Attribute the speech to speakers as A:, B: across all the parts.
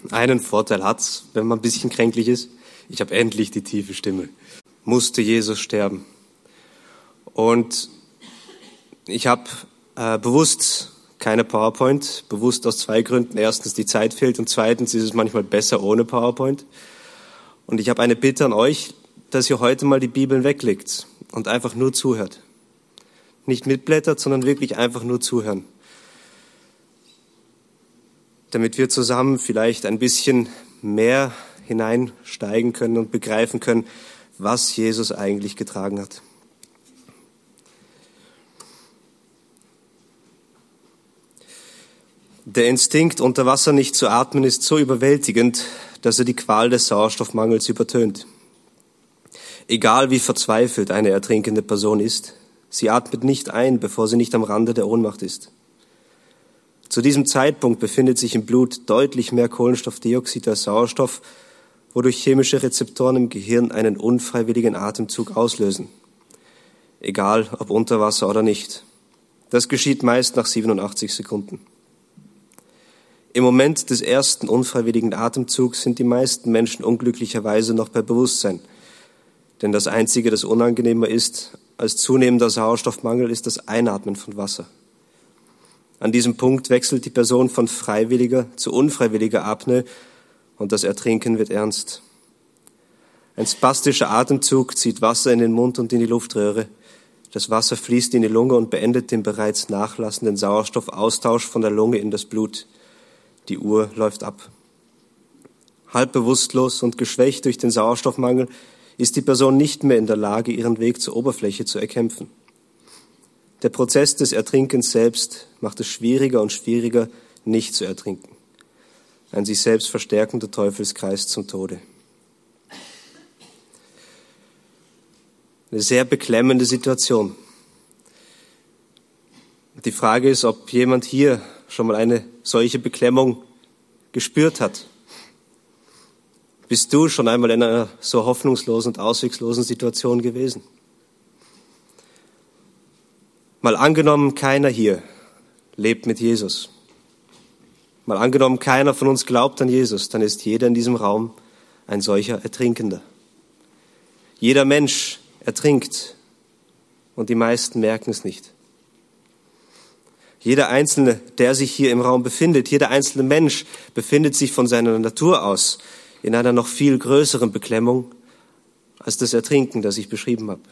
A: Einen Vorteil hat's, wenn man ein bisschen kränklich ist. Ich habe endlich die tiefe Stimme. Musste Jesus sterben. Und ich habe bewusst keine PowerPoint, bewusst aus 2 Gründen. Erstens, die Zeit fehlt und zweitens ist es manchmal besser ohne PowerPoint. Und ich habe eine Bitte an euch, dass ihr heute mal die Bibeln weglegt und einfach nur zuhört. Nicht mitblättert, sondern wirklich einfach nur zuhören. Damit wir zusammen vielleicht ein bisschen mehr hineinsteigen können und begreifen können, was Jesus eigentlich getragen hat. Der Instinkt, unter Wasser nicht zu atmen, ist so überwältigend, dass er die Qual des Sauerstoffmangels übertönt. Egal wie verzweifelt eine ertrinkende Person ist, sie atmet nicht ein, bevor sie nicht am Rande der Ohnmacht ist. Zu diesem Zeitpunkt befindet sich im Blut deutlich mehr Kohlenstoffdioxid als Sauerstoff, wodurch chemische Rezeptoren im Gehirn einen unfreiwilligen Atemzug auslösen. Egal ob unter Wasser oder nicht. Das geschieht meist nach 87 Sekunden. Im Moment des ersten unfreiwilligen Atemzugs sind die meisten Menschen unglücklicherweise noch bei Bewusstsein. Denn das Einzige, das unangenehmer ist als zunehmender Sauerstoffmangel, ist das Einatmen von Wasser. An diesem Punkt wechselt die Person von freiwilliger zu unfreiwilliger Apnoe und das Ertrinken wird ernst. Ein spastischer Atemzug zieht Wasser in den Mund und in die Luftröhre. Das Wasser fließt in die Lunge und beendet den bereits nachlassenden Sauerstoffaustausch von der Lunge in das Blut. Die Uhr läuft ab. Halb bewusstlos und geschwächt durch den Sauerstoffmangel ist die Person nicht mehr in der Lage, ihren Weg zur Oberfläche zu erkämpfen. Der Prozess des Ertrinkens selbst macht es schwieriger und schwieriger, nicht zu ertrinken. Ein sich selbst verstärkender Teufelskreis zum Tode. Eine sehr beklemmende Situation. Die Frage ist, ob jemand hier schon mal eine solche Beklemmung gespürt hat. Bist du schon einmal in einer so hoffnungslosen und ausweglosen Situation gewesen? Mal angenommen, keiner hier lebt mit Jesus. Mal angenommen, keiner von uns glaubt an Jesus, dann ist jeder in diesem Raum ein solcher Ertrinkender. Jeder Mensch ertrinkt und die meisten merken es nicht. Jeder Einzelne, der sich hier im Raum befindet, jeder einzelne Mensch befindet sich von seiner Natur aus in einer noch viel größeren Beklemmung als das Ertrinken, das ich beschrieben habe.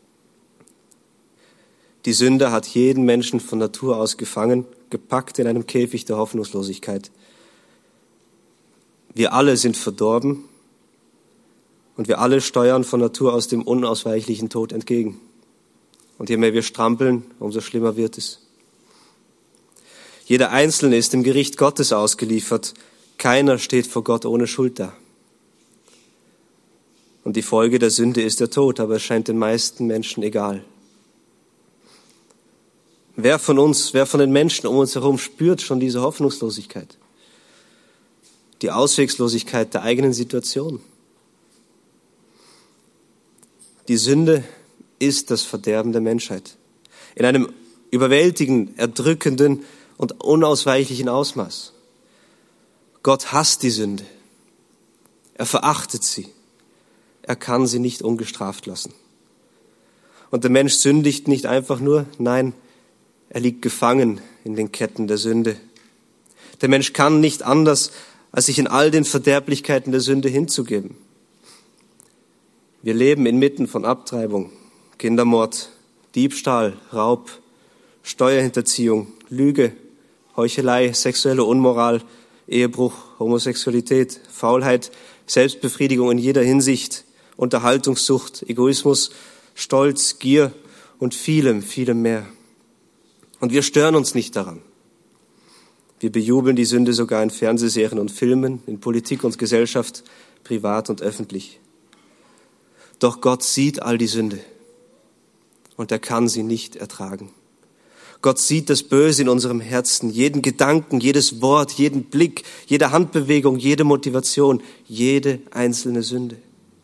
A: Die Sünde hat jeden Menschen von Natur aus gefangen, gepackt in einem Käfig der Hoffnungslosigkeit. Wir alle sind verdorben und wir alle steuern von Natur aus dem unausweichlichen Tod entgegen. Und je mehr wir strampeln, umso schlimmer wird es. Jeder Einzelne ist dem Gericht Gottes ausgeliefert. Keiner steht vor Gott ohne Schuld da. Und die Folge der Sünde ist der Tod, aber es scheint den meisten Menschen egal. Wer von den Menschen um uns herum spürt schon diese Hoffnungslosigkeit? Die Auswegslosigkeit der eigenen Situation? Die Sünde ist das Verderben der Menschheit. In einem überwältigenden, erdrückenden und unausweichlichen Ausmaß. Gott hasst die Sünde. Er verachtet sie. Er kann sie nicht ungestraft lassen. Und der Mensch sündigt nicht einfach nur, nein, er liegt gefangen in den Ketten der Sünde. Der Mensch kann nicht anders, als sich in all den Verderblichkeiten der Sünde hinzugeben. Wir leben inmitten von Abtreibung, Kindermord, Diebstahl, Raub, Steuerhinterziehung, Lüge, Heuchelei, sexuelle Unmoral, Ehebruch, Homosexualität, Faulheit, Selbstbefriedigung in jeder Hinsicht, Unterhaltungssucht, Egoismus, Stolz, Gier und vielem, vielem mehr. Und wir stören uns nicht daran. Wir bejubeln die Sünde sogar in Fernsehserien und Filmen, in Politik und Gesellschaft, privat und öffentlich. Doch Gott sieht all die Sünde und er kann sie nicht ertragen. Gott sieht das Böse in unserem Herzen, jeden Gedanken, jedes Wort, jeden Blick, jede Handbewegung, jede Motivation, jede einzelne Sünde.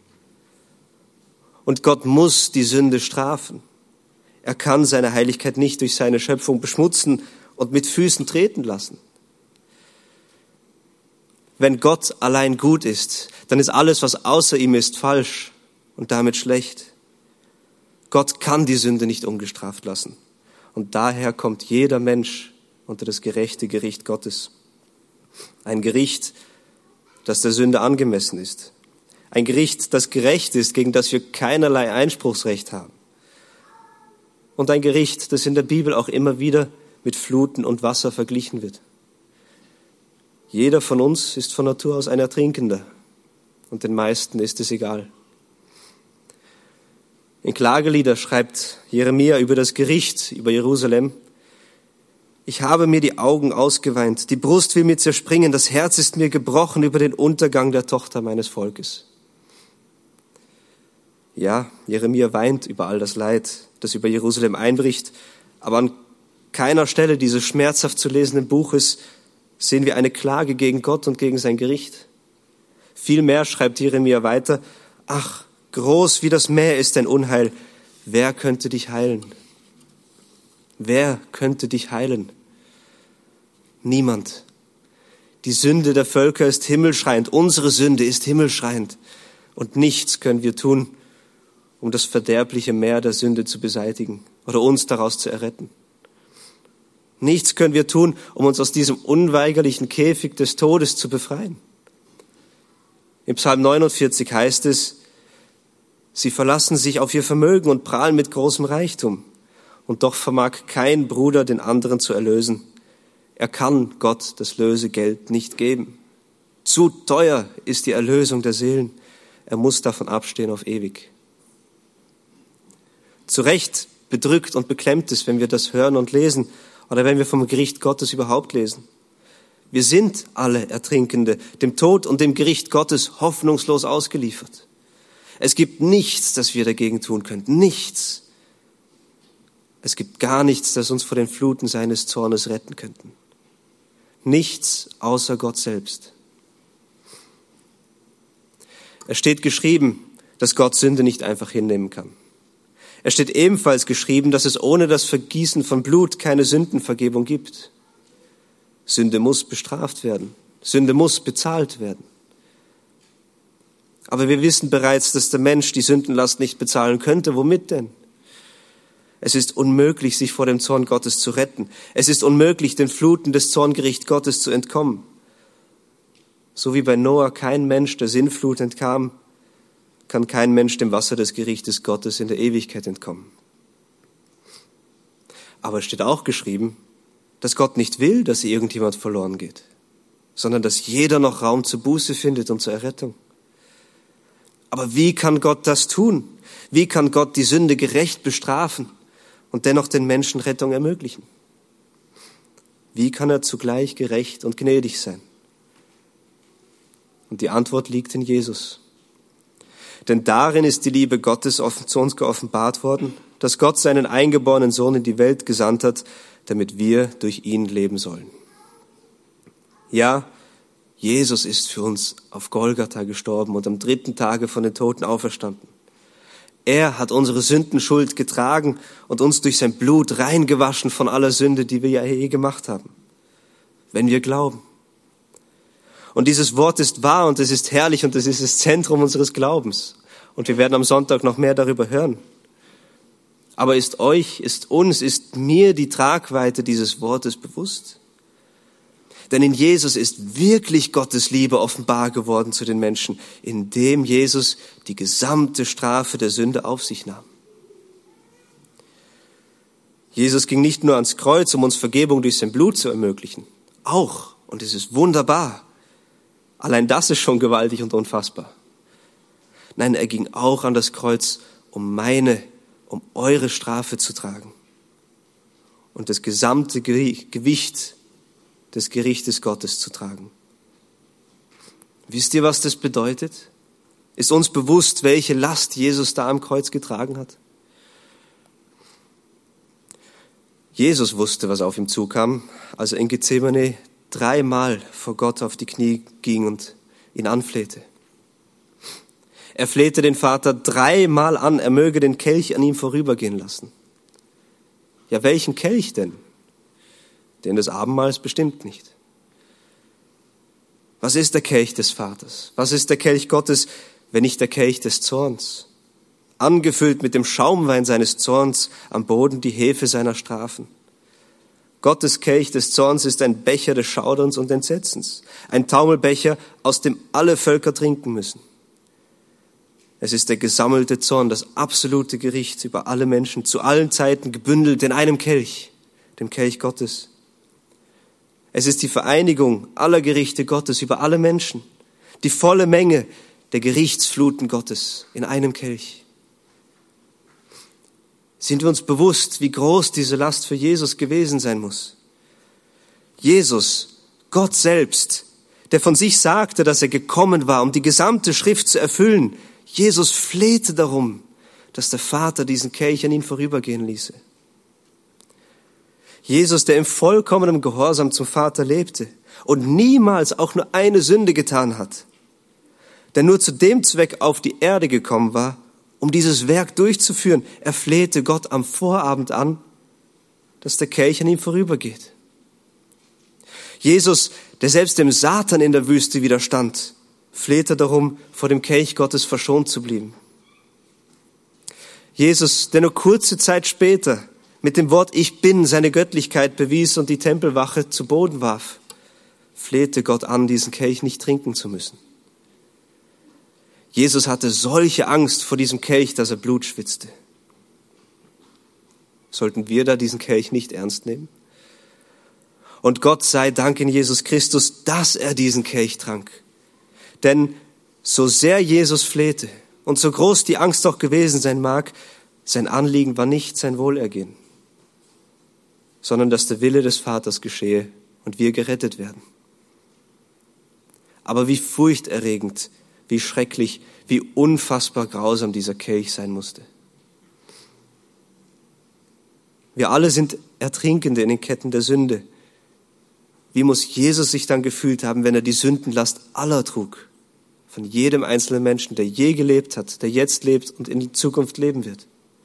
A: Und Gott muss die Sünde strafen. Er kann seine Heiligkeit nicht durch seine Schöpfung beschmutzen und mit Füßen treten lassen. Wenn Gott allein gut ist, dann ist alles, was außer ihm ist, falsch und damit schlecht. Gott kann die Sünde nicht ungestraft lassen. Und daher kommt jeder Mensch unter das gerechte Gericht Gottes. Ein Gericht, das der Sünde angemessen ist. Ein Gericht, das gerecht ist, gegen das wir keinerlei Einspruchsrecht haben. Und ein Gericht, das in der Bibel auch immer wieder mit Fluten und Wasser verglichen wird. Jeder von uns ist von Natur aus ein Ertrinkender und den meisten ist es egal. In Klagelieder schreibt Jeremia über das Gericht über Jerusalem: Ich habe mir die Augen ausgeweint, die Brust will mir zerspringen, das Herz ist mir gebrochen über den Untergang der Tochter meines Volkes. Ja, Jeremia weint über all das Leid, das über Jerusalem einbricht, aber an keiner Stelle dieses schmerzhaft zu lesenden Buches sehen wir eine Klage gegen Gott und gegen sein Gericht. Vielmehr schreibt Jeremia weiter: Ach, groß wie das Meer ist dein Unheil, wer könnte dich heilen? Wer könnte dich heilen? Niemand. Die Sünde der Völker ist himmelschreiend, unsere Sünde ist himmelschreiend und nichts können wir tun, um das verderbliche Meer der Sünde zu beseitigen oder uns daraus zu erretten. Nichts können wir tun, um uns aus diesem unweigerlichen Käfig des Todes zu befreien. Im Psalm 49 heißt es: Sie verlassen sich auf ihr Vermögen und prahlen mit großem Reichtum. Und doch vermag kein Bruder den anderen zu erlösen. Er kann Gott das Lösegeld nicht geben. Zu teuer ist die Erlösung der Seelen. Er muss davon abstehen auf ewig. Zu Recht bedrückt und beklemmt es, wenn wir das hören und lesen oder wenn wir vom Gericht Gottes überhaupt lesen. Wir sind alle Ertrinkende, dem Tod und dem Gericht Gottes hoffnungslos ausgeliefert. Es gibt nichts, das wir dagegen tun könnten. Nichts. Es gibt gar nichts, das uns vor den Fluten seines Zornes retten könnte. Nichts außer Gott selbst. Es steht geschrieben, dass Gott Sünde nicht einfach hinnehmen kann. Es steht ebenfalls geschrieben, dass es ohne das Vergießen von Blut keine Sündenvergebung gibt. Sünde muss bestraft werden. Sünde muss bezahlt werden. Aber wir wissen bereits, dass der Mensch die Sündenlast nicht bezahlen könnte. Womit denn? Es ist unmöglich, sich vor dem Zorn Gottes zu retten. Es ist unmöglich, den Fluten des Zorngerichts Gottes zu entkommen. So wie bei Noah kein Mensch der Sintflut entkam, kann kein Mensch dem Wasser des Gerichtes Gottes in der Ewigkeit entkommen. Aber es steht auch geschrieben, dass Gott nicht will, dass irgendjemand verloren geht, sondern dass jeder noch Raum zur Buße findet und zur Errettung. Aber wie kann Gott das tun? Wie kann Gott die Sünde gerecht bestrafen und dennoch den Menschen Rettung ermöglichen? Wie kann er zugleich gerecht und gnädig sein? Und die Antwort liegt in Jesus. Denn darin ist die Liebe Gottes zu uns geoffenbart worden, dass Gott seinen eingeborenen Sohn in die Welt gesandt hat, damit wir durch ihn leben sollen. Ja, Jesus ist für uns auf Golgatha gestorben und am 3. Tage von den Toten auferstanden. Er hat unsere Sündenschuld getragen und uns durch sein Blut reingewaschen von aller Sünde, die wir ja je gemacht haben, wenn wir glauben. Und dieses Wort ist wahr und es ist herrlich und es ist das Zentrum unseres Glaubens. Und wir werden am Sonntag noch mehr darüber hören. Aber ist mir die Tragweite dieses Wortes bewusst? Denn in Jesus ist wirklich Gottes Liebe offenbar geworden zu den Menschen, indem Jesus die gesamte Strafe der Sünde auf sich nahm. Jesus ging nicht nur ans Kreuz, um uns Vergebung durch sein Blut zu ermöglichen. Auch, und es ist wunderbar, allein das ist schon gewaltig und unfassbar. Nein, er ging auch an das Kreuz, um eure Strafe zu tragen und das gesamte Gewicht des Gerichtes Gottes zu tragen. Wisst ihr, was das bedeutet? Ist uns bewusst, welche Last Jesus da am Kreuz getragen hat? Jesus wusste, was auf ihm zukam, als er in Gethsemane 3-mal vor Gott auf die Knie ging und ihn anflehte. Er flehte den Vater 3-mal an, er möge den Kelch an ihm vorübergehen lassen. Ja, welchen Kelch denn? Den des Abendmahls bestimmt nicht. Was ist der Kelch des Vaters? Was ist der Kelch Gottes, wenn nicht der Kelch des Zorns? Angefüllt mit dem Schaumwein seines Zorns, am Boden die Hefe seiner Strafen. Gottes Kelch des Zorns ist ein Becher des Schauderns und Entsetzens, ein Taumelbecher, aus dem alle Völker trinken müssen. Es ist der gesammelte Zorn, das absolute Gericht über alle Menschen, zu allen Zeiten gebündelt in einem Kelch, dem Kelch Gottes. Es ist die Vereinigung aller Gerichte Gottes über alle Menschen, die volle Menge der Gerichtsfluten Gottes in einem Kelch. Sind wir uns bewusst, wie groß diese Last für Jesus gewesen sein muss? Jesus, Gott selbst, der von sich sagte, dass er gekommen war, um die gesamte Schrift zu erfüllen, Jesus flehte darum, dass der Vater diesen Kelch an ihn vorübergehen ließe. Jesus, der im vollkommenen Gehorsam zum Vater lebte und niemals auch nur eine Sünde getan hat, der nur zu dem Zweck auf die Erde gekommen war, um dieses Werk durchzuführen. Er flehte Gott am Vorabend an, dass der Kelch an ihm vorübergeht. Jesus, der selbst dem Satan in der Wüste widerstand, flehte darum, vor dem Kelch Gottes verschont zu bleiben. Jesus, der nur kurze Zeit später mit dem Wort Ich bin seine Göttlichkeit bewies und die Tempelwache zu Boden warf, flehte Gott an, diesen Kelch nicht trinken zu müssen. Jesus hatte solche Angst vor diesem Kelch, dass er Blut schwitzte. Sollten wir da diesen Kelch nicht ernst nehmen? Und Gott sei Dank in Jesus Christus, dass er diesen Kelch trank. Denn so sehr Jesus flehte und so groß die Angst auch gewesen sein mag, sein Anliegen war nicht sein Wohlergehen, sondern dass der Wille des Vaters geschehe und wir gerettet werden. Aber wie furchterregend, wie schrecklich, wie unfassbar grausam dieser Kelch sein musste. Wir alle sind Ertrinkende in den Ketten der Sünde. Wie muss Jesus sich dann gefühlt haben, wenn er die Sündenlast aller trug? Von jedem einzelnen Menschen, der je gelebt hat, der jetzt lebt und in die Zukunft leben wird.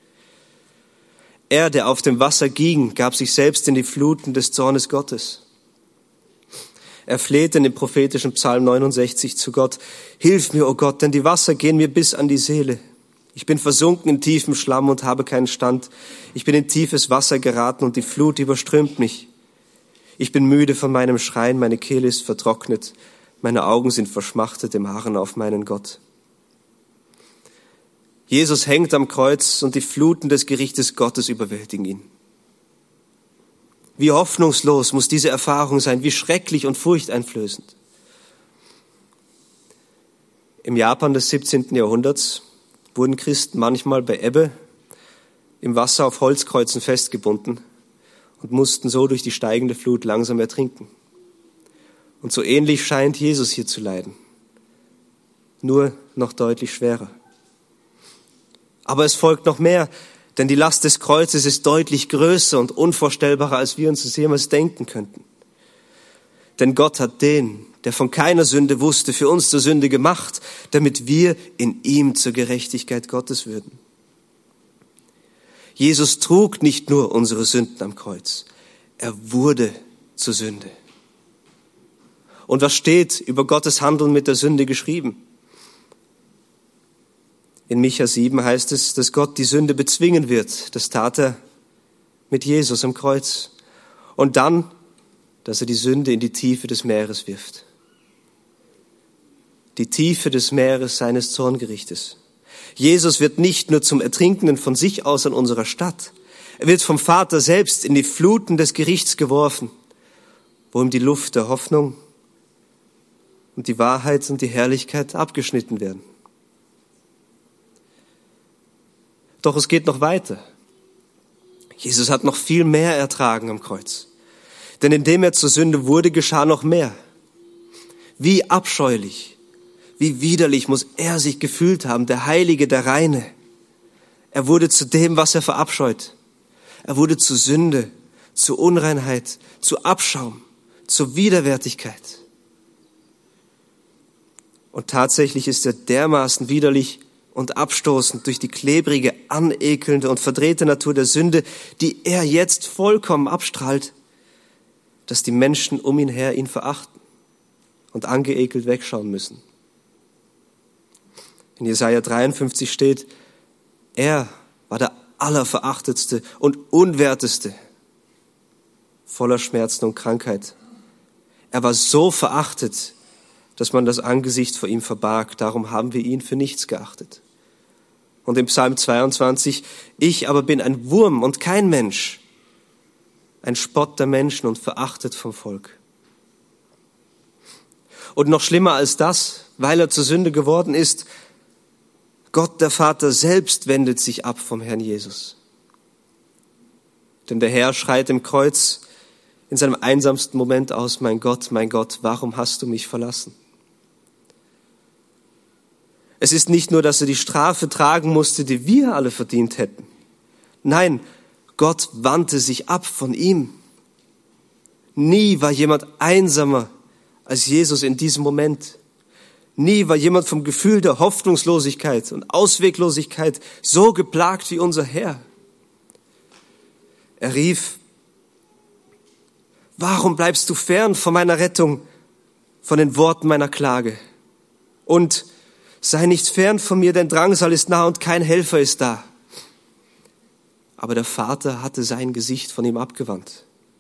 A: Er, der auf dem Wasser ging, gab sich selbst in die Fluten des Zornes Gottes. Er flehte in dem prophetischen Psalm 69 zu Gott: Hilf mir, o Gott, denn die Wasser gehen mir bis an die Seele. Ich bin versunken in tiefem Schlamm und habe keinen Stand. Ich bin in tiefes Wasser geraten und die Flut überströmt mich. Ich bin müde von meinem Schreien, meine Kehle ist vertrocknet, meine Augen sind verschmachtet im Harren auf meinen Gott. Jesus hängt am Kreuz und die Fluten des Gerichtes Gottes überwältigen ihn. Wie hoffnungslos muss diese Erfahrung sein, wie schrecklich und furchteinflößend. Im Japan des 17. Jahrhunderts wurden Christen manchmal bei Ebbe im Wasser auf Holzkreuzen festgebunden und mussten so durch die steigende Flut langsam ertrinken. Und so ähnlich scheint Jesus hier zu leiden, nur noch deutlich schwerer. Aber es folgt noch mehr, denn die Last des Kreuzes ist deutlich größer und unvorstellbarer, als wir uns das jemals denken könnten. Denn Gott hat den, der von keiner Sünde wusste, für uns zur Sünde gemacht, damit wir in ihm zur Gerechtigkeit Gottes würden. Jesus trug nicht nur unsere Sünden am Kreuz, er wurde zur Sünde. Und was steht über Gottes Handeln mit der Sünde geschrieben? In Micha 7 heißt es, dass Gott die Sünde bezwingen wird. Das tat er mit Jesus am Kreuz. Und dann, dass er die Sünde in die Tiefe des Meeres wirft. Die Tiefe des Meeres seines Zorngerichtes. Jesus wird nicht nur zum Ertrinkenden von sich aus an unserer Stadt. Er wird vom Vater selbst in die Fluten des Gerichts geworfen, wo ihm die Luft der Hoffnung und die Wahrheit und die Herrlichkeit abgeschnitten werden. Doch es geht noch weiter. Jesus hat noch viel mehr ertragen am Kreuz. Denn indem er zur Sünde wurde, geschah noch mehr. Wie abscheulich, wie widerlich muss er sich gefühlt haben, der Heilige, der Reine. Er wurde zu dem, was er verabscheut. Er wurde zu Sünde, zu Unreinheit, zu Abschaum, zur Widerwärtigkeit. Und tatsächlich ist er dermaßen widerlich und abstoßend durch die klebrige, anekelnde und verdrehte Natur der Sünde, die er jetzt vollkommen abstrahlt, dass die Menschen um ihn her ihn verachten und angeekelt wegschauen müssen. In Jesaja 53 steht, er war der Allerverachtetste und Unwerteste, voller Schmerzen und Krankheit. Er war so verachtet, dass man das Angesicht vor ihm verbarg. Darum haben wir ihn für nichts geachtet. Und im Psalm 22, ich aber bin ein Wurm und kein Mensch, ein Spott der Menschen und verachtet vom Volk. Und noch schlimmer als das, weil er zur Sünde geworden ist, Gott, der Vater selbst wendet sich ab vom Herrn Jesus. Denn der Herr schreit im Kreuz in seinem einsamsten Moment aus, mein Gott, warum hast du mich verlassen? Es ist nicht nur, dass er die Strafe tragen musste, die wir alle verdient hätten. Nein, Gott wandte sich ab von ihm. Nie war jemand einsamer als Jesus in diesem Moment. Nie war jemand vom Gefühl der Hoffnungslosigkeit und Ausweglosigkeit so geplagt wie unser Herr. Er rief, warum bleibst du fern von meiner Rettung, von den Worten meiner Klage? Und sei nicht fern von mir, denn Drangsal ist nah und kein Helfer ist da. Aber der Vater hatte sein Gesicht von ihm abgewandt.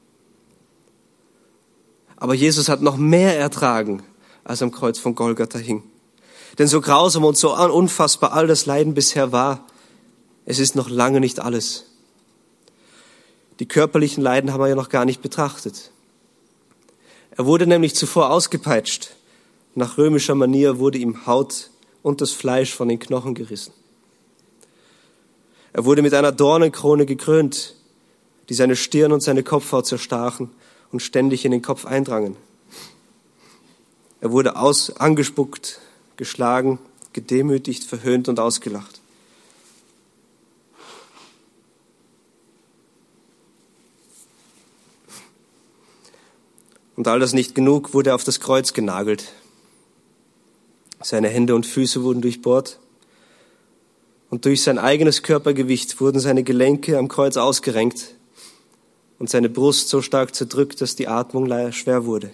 A: Aber Jesus hat noch mehr ertragen, als am Kreuz von Golgatha hing. Denn so grausam und so unfassbar all das Leiden bisher war, es ist noch lange nicht alles. Die körperlichen Leiden haben wir ja noch gar nicht betrachtet. Er wurde nämlich zuvor ausgepeitscht. Nach römischer Manier wurde ihm Haut und das Fleisch von den Knochen gerissen. Er wurde mit einer Dornenkrone gekrönt, die seine Stirn und seine Kopfhaut zerstachen und ständig in den Kopf eindrangen. Er wurde angespuckt, geschlagen, gedemütigt, verhöhnt und ausgelacht. Und all das nicht genug, wurde er auf das Kreuz genagelt. Seine Hände und Füße wurden durchbohrt und durch sein eigenes Körpergewicht wurden seine Gelenke am Kreuz ausgerenkt und seine Brust so stark zerdrückt, dass die Atmung schwer wurde.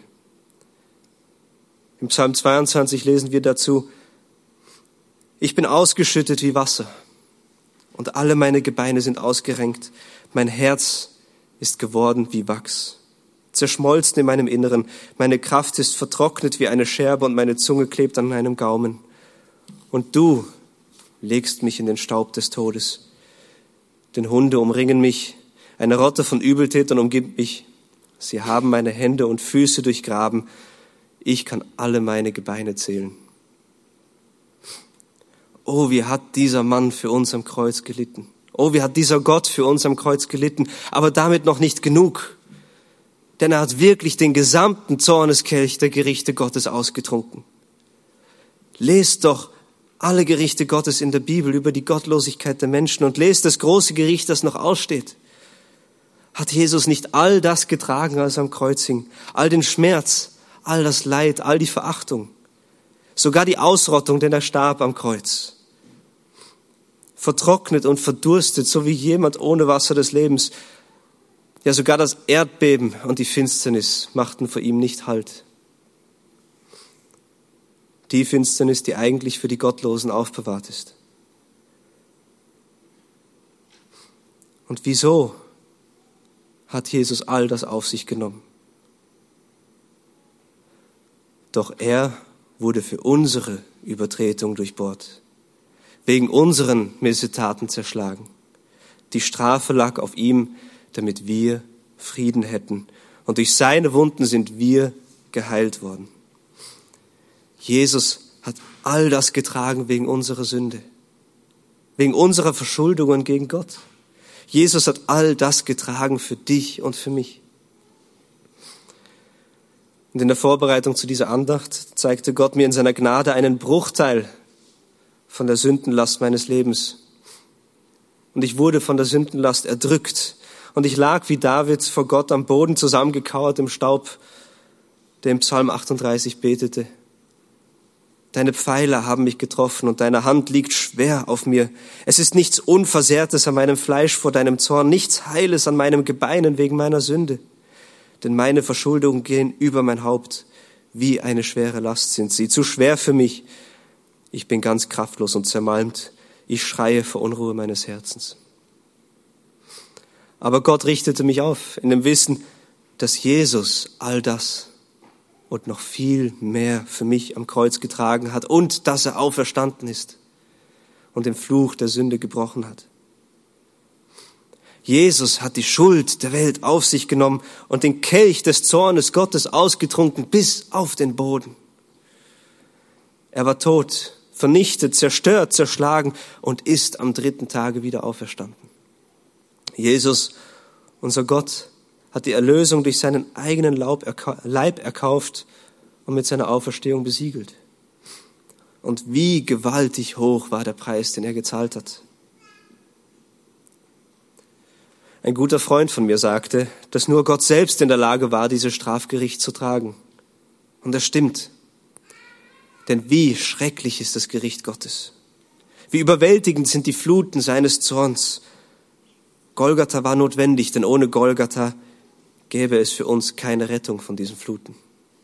A: Im Psalm 22 lesen wir dazu, ich bin ausgeschüttet wie Wasser und alle meine Gebeine sind ausgerenkt. Mein Herz ist geworden wie Wachs, zerschmolzen in meinem Inneren. Meine Kraft ist vertrocknet wie eine Scherbe und meine Zunge klebt an meinem Gaumen. Und du legst mich in den Staub des Todes. Denn Hunde umringen mich, eine Rotte von Übeltätern umgibt mich. Sie haben meine Hände und Füße durchgraben. Ich kann alle meine Gebeine zählen. Oh, wie hat dieser Mann für uns am Kreuz gelitten. Oh, wie hat dieser Gott für uns am Kreuz gelitten. Aber damit noch nicht genug. Denn er hat wirklich den gesamten Zorneskelch der Gerichte Gottes ausgetrunken. Lest doch alle Gerichte Gottes in der Bibel über die Gottlosigkeit der Menschen und lest das große Gericht, das noch aussteht. Hat Jesus nicht all das getragen, als er am Kreuz hing? All den Schmerz, all das Leid, all die Verachtung, sogar die Ausrottung, denn er starb am Kreuz. Vertrocknet und verdurstet, so wie jemand ohne Wasser des Lebens. Ja, sogar das Erdbeben und die Finsternis machten vor ihm nicht Halt. Die Finsternis, die eigentlich für die Gottlosen aufbewahrt ist. Und wieso hat Jesus all das auf sich genommen? Doch er wurde für unsere Übertretung durchbohrt, wegen unseren Missetaten zerschlagen. Die Strafe lag auf ihm, damit wir Frieden hätten. Und durch seine Wunden sind wir geheilt worden. Jesus hat all das getragen wegen unserer Sünde, wegen unserer Verschuldungen gegen Gott. Jesus hat all das getragen für dich und für mich. Und in der Vorbereitung zu dieser Andacht zeigte Gott mir in seiner Gnade einen Bruchteil von der Sündenlast meines Lebens. Und ich wurde von der Sündenlast erdrückt. Und ich lag wie David vor Gott am Boden zusammengekauert im Staub, der im Psalm 38 betete. Deine Pfeiler haben mich getroffen und deine Hand liegt schwer auf mir. Es ist nichts Unversehrtes an meinem Fleisch vor deinem Zorn, nichts Heiles an meinem Gebeinen wegen meiner Sünde. Denn meine Verschuldungen gehen über mein Haupt wie eine schwere Last sind sie, zu schwer für mich. Ich bin ganz kraftlos und zermalmt. Ich schreie vor Unruhe meines Herzens. Aber Gott richtete mich auf in dem Wissen, dass Jesus all das und noch viel mehr für mich am Kreuz getragen hat und dass er auferstanden ist und den Fluch der Sünde gebrochen hat. Jesus hat die Schuld der Welt auf sich genommen und den Kelch des Zornes Gottes ausgetrunken bis auf den Boden. Er war tot, vernichtet, zerstört, zerschlagen und ist am 3. Tage wieder auferstanden. Jesus, unser Gott, hat die Erlösung durch seinen eigenen Leib erkauft und mit seiner Auferstehung besiegelt. Und wie gewaltig hoch war der Preis, den er gezahlt hat. Ein guter Freund von mir sagte, dass nur Gott selbst in der Lage war, dieses Strafgericht zu tragen. Und das stimmt. Denn wie schrecklich ist das Gericht Gottes. Wie überwältigend sind die Fluten seines Zorns. Golgatha war notwendig, denn ohne Golgatha gäbe es für uns keine Rettung von diesen Fluten.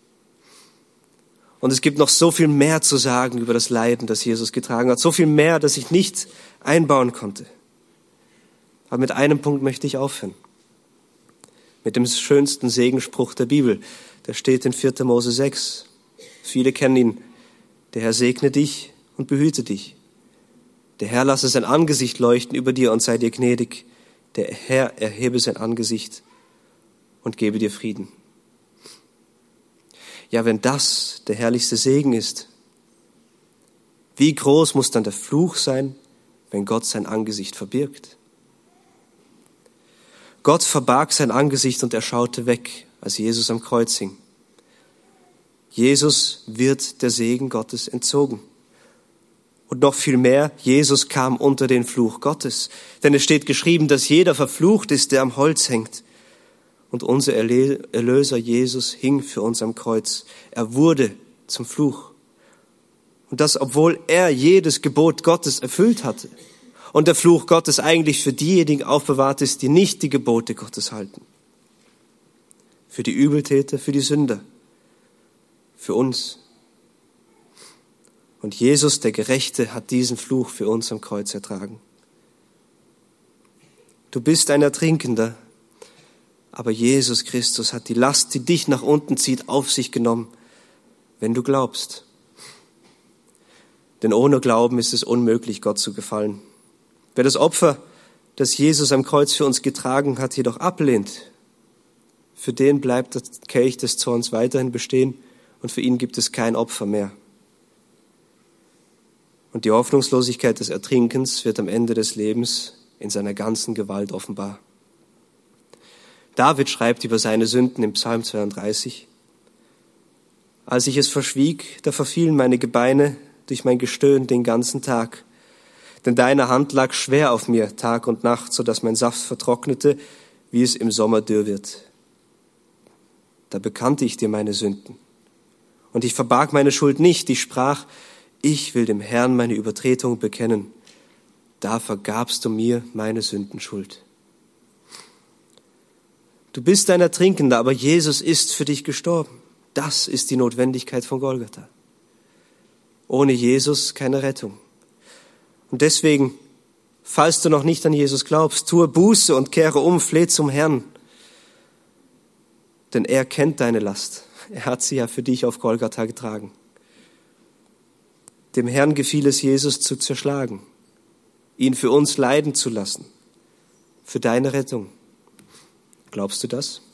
A: Und es gibt noch so viel mehr zu sagen über das Leiden, das Jesus getragen hat. So viel mehr, das ich nicht einbauen konnte. Aber mit einem Punkt möchte ich aufhören. Mit dem schönsten Segenspruch der Bibel. Der steht in 4. Mose 6. Viele kennen ihn. Der Herr segne dich und behüte dich. Der Herr lasse sein Angesicht leuchten über dir und sei dir gnädig. Der Herr erhebe sein Angesicht und gebe dir Frieden. Ja, wenn das der herrlichste Segen ist, wie groß muss dann der Fluch sein, wenn Gott sein Angesicht verbirgt? Gott verbarg sein Angesicht und er schaute weg, als Jesus am Kreuz hing. Jesus wird der Segen Gottes entzogen. Und noch viel mehr, Jesus kam unter den Fluch Gottes. Denn es steht geschrieben, dass jeder verflucht ist, der am Holz hängt. Und unser Erlöser Jesus hing für uns am Kreuz. Er wurde zum Fluch. Und das, obwohl er jedes Gebot Gottes erfüllt hatte. Und der Fluch Gottes eigentlich für diejenigen aufbewahrt ist, die nicht die Gebote Gottes halten. Für die Übeltäter, für die Sünder. Für uns. Und Jesus, der Gerechte, hat diesen Fluch für uns am Kreuz ertragen. Du bist ein Ertrinkender, aber Jesus Christus hat die Last, die dich nach unten zieht, auf sich genommen, wenn du glaubst. Denn ohne Glauben ist es unmöglich, Gott zu gefallen. Wer das Opfer, das Jesus am Kreuz für uns getragen hat, jedoch ablehnt, für den bleibt der Kelch des Zorns weiterhin bestehen und für ihn gibt es kein Opfer mehr. Und die Hoffnungslosigkeit des Ertrinkens wird am Ende des Lebens in seiner ganzen Gewalt offenbar. David schreibt über seine Sünden im Psalm 32. Als ich es verschwieg, da verfielen meine Gebeine durch mein Gestöhn den ganzen Tag. Denn deine Hand lag schwer auf mir, Tag und Nacht, so dass mein Saft vertrocknete, wie es im Sommer dürr wird. Da bekannte ich dir meine Sünden. Und ich verbarg meine Schuld nicht. Ich sprach, ich will dem Herrn meine Übertretung bekennen. Da vergabst du mir meine Sündenschuld. Du bist ein Ertrinkender, aber Jesus ist für dich gestorben. Das ist die Notwendigkeit von Golgatha. Ohne Jesus keine Rettung. Und deswegen, falls du noch nicht an Jesus glaubst, tue Buße und kehre um, fleh zum Herrn. Denn er kennt deine Last. Er hat sie ja für dich auf Golgatha getragen. Dem Herrn gefiel es, Jesus zu zerschlagen, ihn für uns leiden zu lassen, für deine Rettung. Glaubst du das?